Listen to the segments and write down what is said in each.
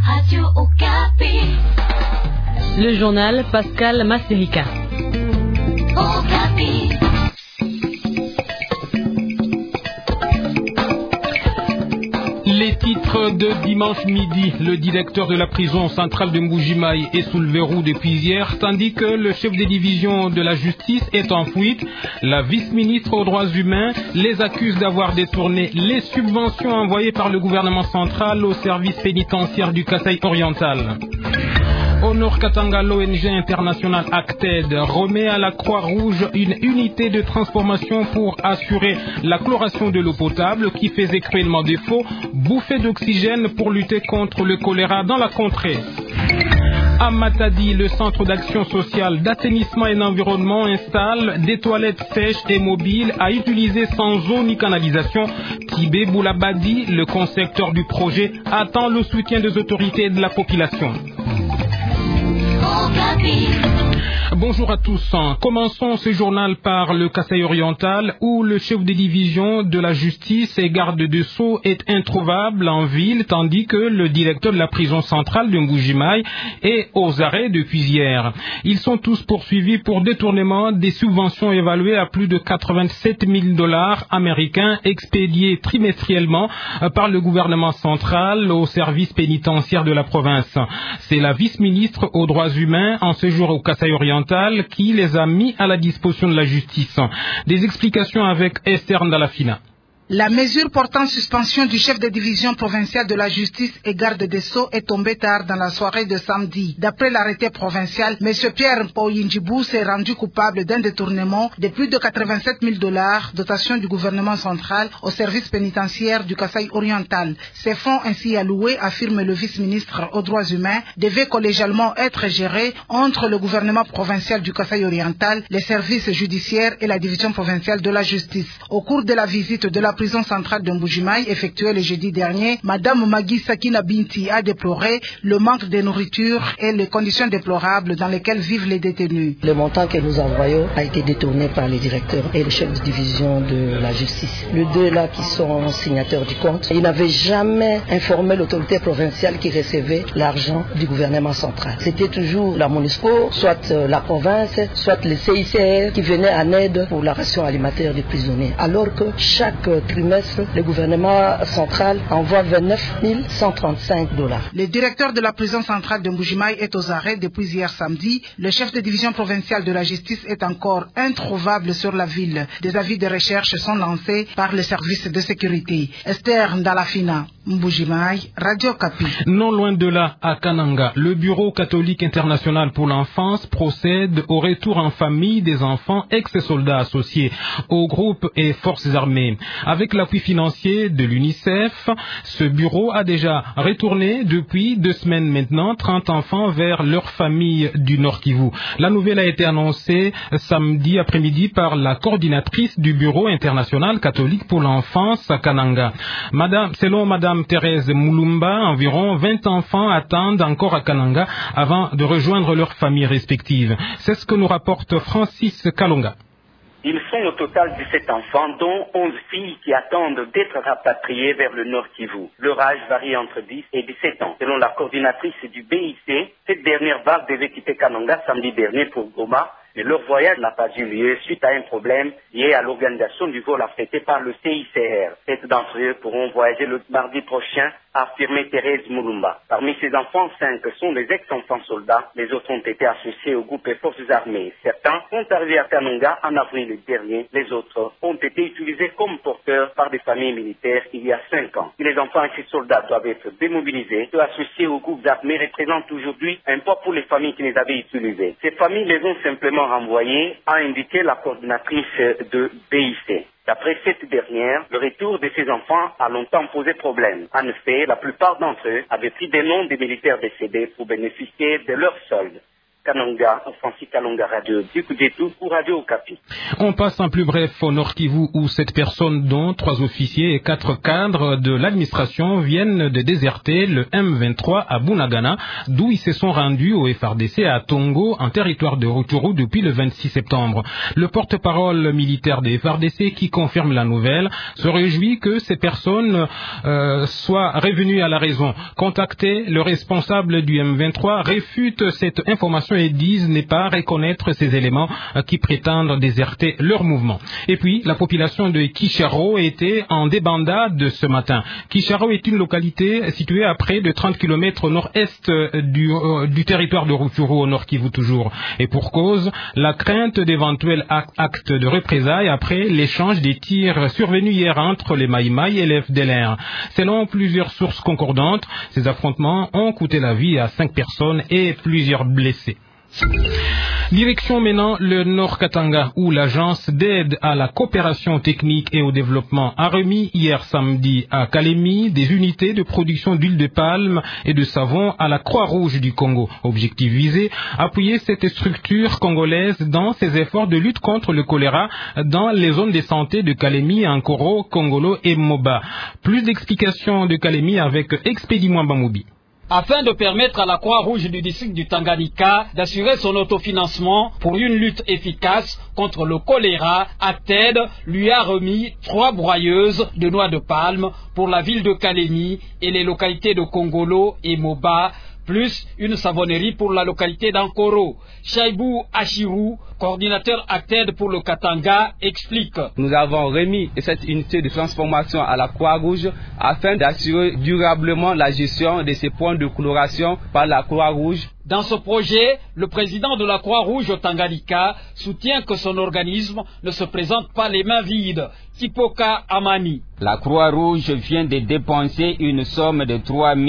Radio Okapi. Le journal Pascal Masserica. Okapi. Les titres de dimanche midi. Le directeur de la prison centrale de Mbuji-Mayi est sous le verrou depuis hier, tandis que le chef des divisions de la justice est en fuite. La vice-ministre aux droits humains les accuse d'avoir détourné les subventions envoyées par le gouvernement central au service pénitentiaire du Kasaï oriental. Au Nord Katanga, l'ONG internationale Acted remet à la Croix-Rouge une unité de transformation pour assurer la chloration de l'eau potable qui faisait cruellement défaut, bouffée d'oxygène pour lutter contre le choléra dans la contrée. À Matadi, le centre d'action sociale d'assainissement et d'environnement installe des toilettes sèches et mobiles à utiliser sans eau ni canalisation. Tibé Boulabadi, le concepteur du projet, attend le soutien des autorités et de la population. Bonjour à tous. Commençons ce journal par le Kasaï oriental où le chef de division de la justice et garde de sceaux est introuvable en ville tandis que le directeur de la prison centrale de Mbuji-Mayi est aux arrêts depuis hier. Ils sont tous poursuivis pour détournement des subventions évaluées à plus de 87 000 $ américains expédiés trimestriellement par le gouvernement central au service pénitentiaire de la province. C'est la vice-ministre aux droits humains en séjour au Kasaï oriental qui les a mis à la disposition de la justice. Des explications avec Esther Ndalafina. La mesure portant suspension du chef de division provinciale de la justice et garde des sceaux est tombée tard dans la soirée de samedi. D'après l'arrêté provincial, M. Pierre Mpoyinjibou s'est rendu coupable d'un détournement de plus de 87 000 $, dotation du gouvernement central au service pénitentiaire du Kasaï oriental. Ces fonds ainsi alloués, affirme le vice-ministre aux droits humains, devaient collégialement être gérés entre le gouvernement provincial du Kasaï oriental, les services judiciaires et la division provinciale de la justice. Au cours de la visite de la prison centrale de Mbuji-Mayi effectuée le jeudi dernier, Madame Magui Sakina Binti a déploré le manque de nourriture et les conditions déplorables dans lesquelles vivent les détenus. Le montant que nous envoyons a été détourné par les directeurs et le chef de division de la justice. Les deux là qui sont signataires du compte, ils n'avaient jamais informé l'autorité provinciale qui recevait l'argent du gouvernement central. C'était toujours la MONUSCO, soit la province, soit le CICR qui venait en aide pour la ration alimentaire des prisonniers. Alors que chaque trimestre, le gouvernement central envoie 29 135 $. Le directeur de la prison centrale de Mbuji-Mayi est aux arrêts depuis hier samedi. Le chef de division provinciale de la justice est encore introuvable sur la ville. Des avis de recherche sont lancés par les services de sécurité. Esther Ndalafina, Mbuji-Mayi, Radio Okapi. Non loin de là, à Kananga, le Bureau catholique international pour l'enfance procède au retour en famille des enfants ex-soldats associés aux groupes et forces armées. Avec l'appui financier de l'UNICEF, ce bureau a déjà retourné depuis 2 semaines maintenant 30 enfants vers leur famille du Nord Kivu. La nouvelle a été annoncée samedi après-midi par la coordinatrice du Bureau international catholique pour l'enfance à Kananga. Selon Madame Thérèse Moulumba, environ 20 enfants attendent encore à Kananga avant de rejoindre leurs familles respectives. C'est ce que nous rapporte Francis Kalonga. Ils sont au total 17 enfants, dont 11 filles qui attendent d'être rapatriées vers le Nord Kivu. Leur âge varie entre 10 et 17 ans. Selon la coordinatrice du BIC, cette dernière vague devait quitter Kananga samedi dernier pour Goma, mais leur voyage n'a pas eu lieu suite à un problème lié à l'organisation du vol affrété par le CICR. 7 d'entre eux pourront voyager le mardi prochain, a affirmé Thérèse Moulumba. Parmi ces enfants, 5 sont des ex-enfants soldats. Les autres ont été associés au groupe et forces armées. Certains sont arrivés à Kananga en avril dernier. Les autres ont été utilisés comme porteurs par des familles militaires il y a 5 ans. Si les enfants et ces soldats doivent être démobilisés, ceux associés aux groupes armés représentent aujourd'hui un poids pour les familles qui les avaient utilisés. Ces familles les ont simplement renvoyés, a indiqué la coordinatrice de BIC. D'après cette dernière, le retour de ces enfants a longtemps posé problème. En effet, la plupart d'entre eux avaient pris des noms des militaires décédés pour bénéficier de leur solde. Kananga, Francis Kalonga Radio Dikudetu pour Radio Okapi. On passe en plus bref au Nord Kivu où 7 personnes, dont 3 officiers et 4 cadres de l'administration, viennent de déserter le M23 à Bunagana, d'où ils se sont rendus au FRDC à Tongo, en territoire de Rutshuru, depuis le 26 septembre. Le porte-parole militaire des FRDC, qui confirme la nouvelle, se réjouit que ces personnes soient revenues à la raison. Contacté, le responsable du M23 réfute cette information et disent ne pas reconnaître ces éléments qui prétendent déserter leur mouvement. Et puis, la population de Kisharo était en débandade ce matin. Kisharo est une localité située à près de 30 km au nord-est du territoire de Rutshuru, au Nord Kivu toujours. Et pour cause, la crainte d'éventuels actes de représailles après l'échange des tirs survenus hier entre les Maïmaï et les FDLR. Selon plusieurs sources concordantes, ces affrontements ont coûté la vie à 5 personnes et plusieurs blessés. Direction maintenant le Nord Katanga, où l'agence d'aide à la coopération technique et au développement a remis hier samedi à Kalemi des unités de production d'huile de palme et de savon à la Croix-Rouge du Congo. Objectif visé, appuyer cette structure congolaise dans ses efforts de lutte contre le choléra dans les zones de santé de Kalemi, Ankoro, Kongolo et Moba. Plus d'explications de Kalemi avec Expédie Mwambamoubi. Afin de permettre à la Croix-Rouge du district du Tanganyika d'assurer son autofinancement pour une lutte efficace contre le choléra, ACTED lui a remis 3 broyeuses de noix de palme pour la ville de Kalemi et les localités de Kongolo et Moba, plus une savonnerie pour la localité d'Ankoro. Chaibou Achirou, coordinateur ACTED pour le Katanga, explique. Nous avons remis cette unité de transformation à la Croix-Rouge afin d'assurer durablement la gestion de ces points de coloration par la Croix-Rouge. Dans ce projet, le président de la Croix-Rouge au Tanganyika soutient que son organisme ne se présente pas les mains vides. Kipoka Amani. La Croix-Rouge vient de dépenser une somme de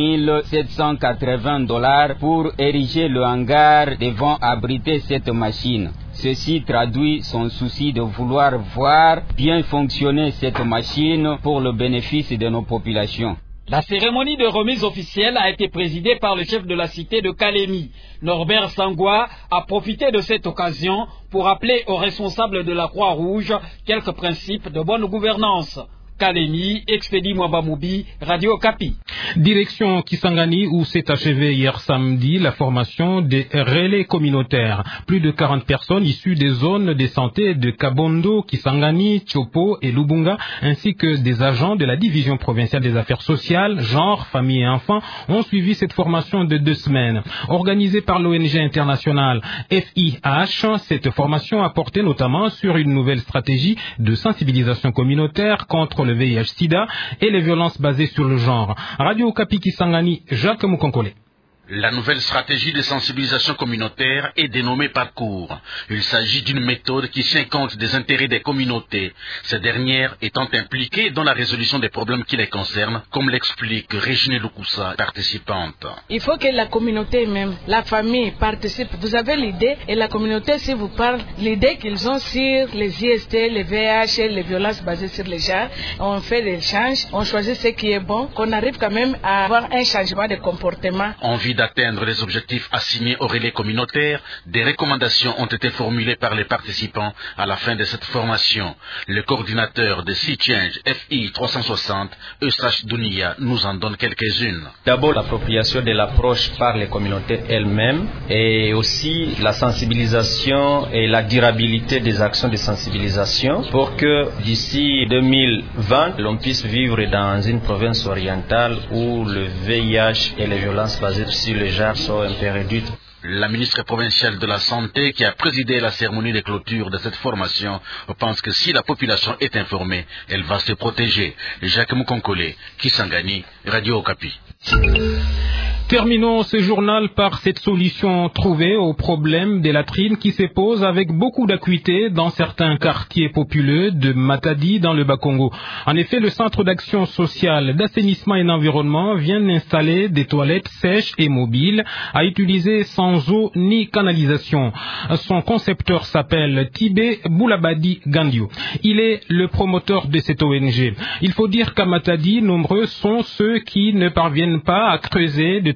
$3,780 pour ériger le hangar devant abriter cette machine. Ceci traduit son souci de vouloir voir bien fonctionner cette machine pour le bénéfice de nos populations. La cérémonie de remise officielle a été présidée par le chef de la cité de Kalemi. Norbert Sangwa a profité de cette occasion pour rappeler aux responsables de la Croix-Rouge quelques principes de bonne gouvernance. Kalemi, Expédie Mwambamoubi, Radio Okapi. Direction Kisangani, où s'est achevée hier samedi la formation des relais communautaires. Plus de 40 personnes issues des zones de santé de Kabondo, Kisangani, Tchopo et Lubunga, ainsi que des agents de la division provinciale des affaires sociales, genre, famille et enfants, ont suivi cette formation de 2 semaines. Organisée par l'ONG internationale FIH, cette formation a porté notamment sur une nouvelle stratégie de sensibilisation communautaire contre le VIH-Sida et les violences basées sur le genre. Radio Okapi Kisangani, Jacques Mukonkole. La nouvelle stratégie de sensibilisation communautaire est dénommée Parcours. Il s'agit d'une méthode qui tient compte des intérêts des communautés, ces dernières étant impliquées dans la résolution des problèmes qui les concernent, comme l'explique Régine Lukusa, participante. Il faut que la communauté même, la famille participe. Vous avez l'idée et la communauté, si vous parlez, l'idée qu'ils ont sur les IST, les VIH et les violences basées sur les genres, on fait des échanges, on choisit ce qui est bon, qu'on arrive quand même à avoir un changement de comportement. D'atteindre les objectifs assignés aux relais communautaires, des recommandations ont été formulées par les participants à la fin de cette formation. Le coordinateur de Sea Change FI 360, Eustache Dunia, nous en donne quelques-unes. D'abord, l'appropriation de l'approche par les communautés elles-mêmes et aussi la sensibilisation et la durabilité des actions de sensibilisation pour que d'ici 2020, l'on puisse vivre dans une province orientale où le VIH et les violences basées sur les genres sont un peu réduites. La ministre provinciale de la Santé, qui a présidé la cérémonie de clôture de cette formation, pense que si la population est informée, elle va se protéger. Jacques Mukonkole, Kisangani, Radio Okapi. Terminons ce journal par cette solution trouvée au problème des latrines qui se pose avec beaucoup d'acuité dans certains quartiers populeux de Matadi dans le Bas-Congo. En effet, le Centre d'action sociale, d'assainissement et d'environnement vient d'installer des toilettes sèches et mobiles à utiliser sans eau ni canalisation. Son concepteur s'appelle Tibé Boulabadi Gandio. Il est le promoteur de cette ONG. Il faut dire qu'à Matadi, nombreux sont ceux qui ne parviennent pas à creuser de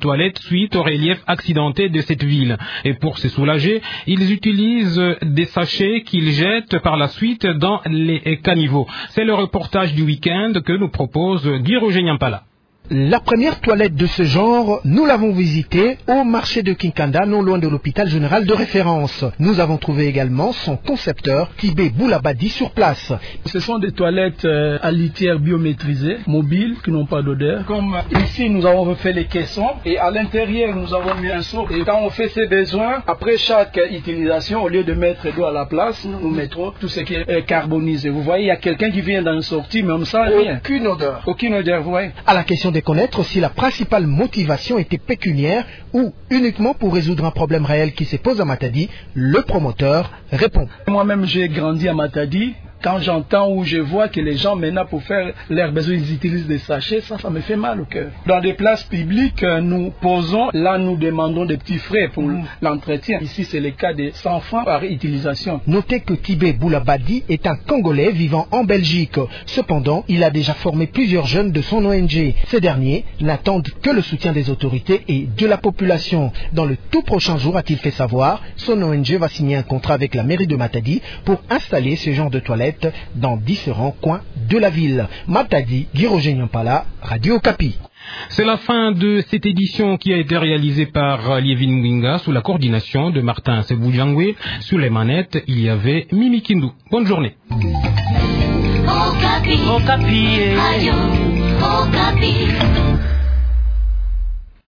toilettes suite au relief accidenté de cette ville. Et pour se soulager, ils utilisent des sachets qu'ils jettent par la suite dans les caniveaux. C'est le reportage du week-end que nous propose Guy Roger Nyampala. La première toilette de ce genre, nous l'avons visitée au marché de Kinkanda, non loin de l'hôpital général de référence. Nous avons trouvé également son concepteur, Tibé Boulabadi, sur place. Ce sont des toilettes à litière biométrisées, mobiles, qui n'ont pas d'odeur. Comme ici, nous avons refait les caissons et à l'intérieur, nous avons mis un seau. Et quand on fait ses besoins, après chaque utilisation, au lieu de mettre l'eau à la place, nous mettrons tout ce qui est carbonisé. Vous voyez, il y a quelqu'un qui vient dans une sortie, même ça, rien. Aucune odeur. Aucune odeur, vous voyez. À la question de connaître si la principale motivation était pécuniaire ou uniquement pour résoudre un problème réel qui se pose à Matadi, le promoteur répond. Moi-même, j'ai grandi à Matadi. Quand j'entends ou je vois que les gens maintenant pour faire leurs besoins ils utilisent des sachets, ça me fait mal au cœur. Dans des places publiques, nous posons, là nous demandons des petits frais pour l'entretien. Ici c'est le cas de 100 francs par utilisation. Notez que Tibé Boulabadi est un Congolais vivant en Belgique. Cependant, il a déjà formé plusieurs jeunes de son ONG. Ces derniers n'attendent que le soutien des autorités et de la population. Dans le tout prochain jour, a-t-il fait savoir, son ONG va signer un contrat avec la mairie de Matadi pour installer ce genre de toilettes dans différents coins de la ville. Matadi, Guy Roger Nyampala, Radio Okapi. C'est la fin de cette édition qui a été réalisée par Lievin Mwinga sous la coordination de Martin Seboujangwe. Sur les manettes, il y avait Mimi Kindu. Bonne journée. Okapi. Okapi. Radio Okapi.